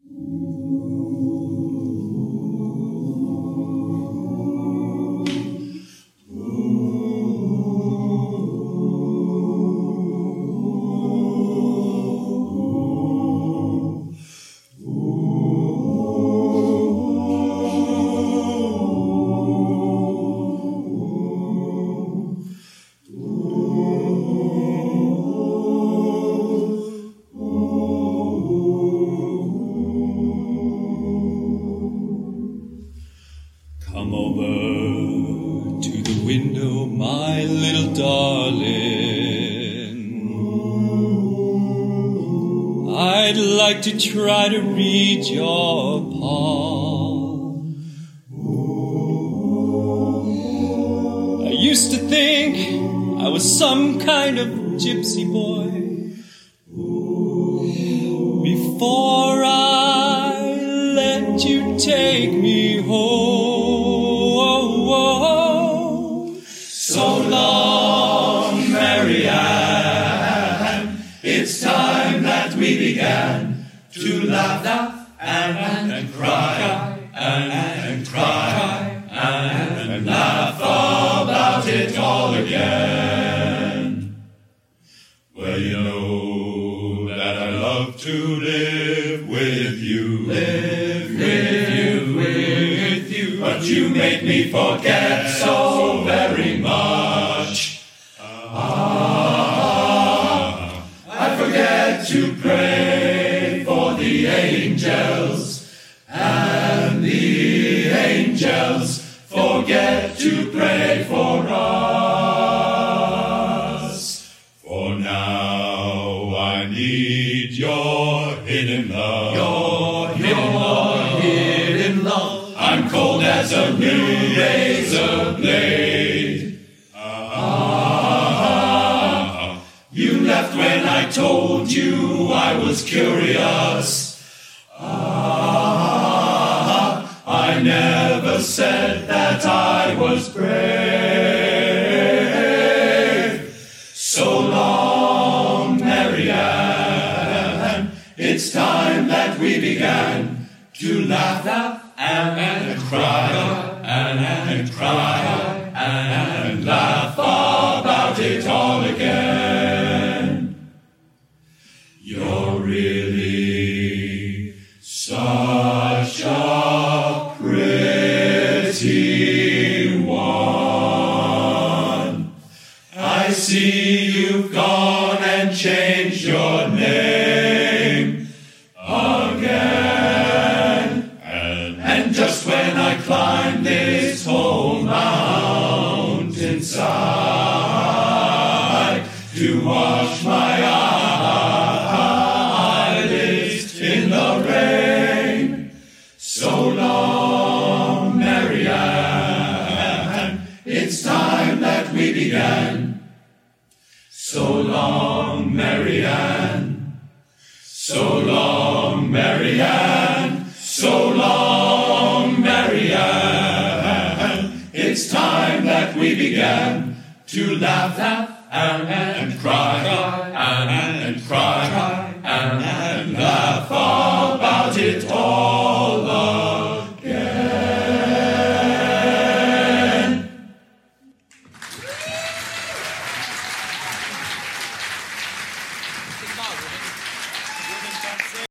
Come over to the window, my little darling. I'd like to try to read your palm. I used to think I was some kind of gypsy boy before I let you take me home. So long, Marianne, it's time that we began to laugh and cry and cry and laugh about it all again. Well, you know that I love to live with you, but you make me forget so very much. I forget to pray for the angels, and the angels forget to pray for us. For now I need your hidden love, your hidden love. I'm cold as a new razor blade. You left when I told you I was curious. I never said that I was brave. So long, Marianne, it's time that we began to laugh and cry and cry and laugh about it all again. You're really such a pretty one. I see you've gone and changed your name again. And just when I climb this whole mountainside to wash my eyelids in the rain, so long, Marianne, it's time that we began. So long, Marianne, so long, Marianne, so long, Marianne. It's time that we began to laugh and cry and cry and laugh about it all.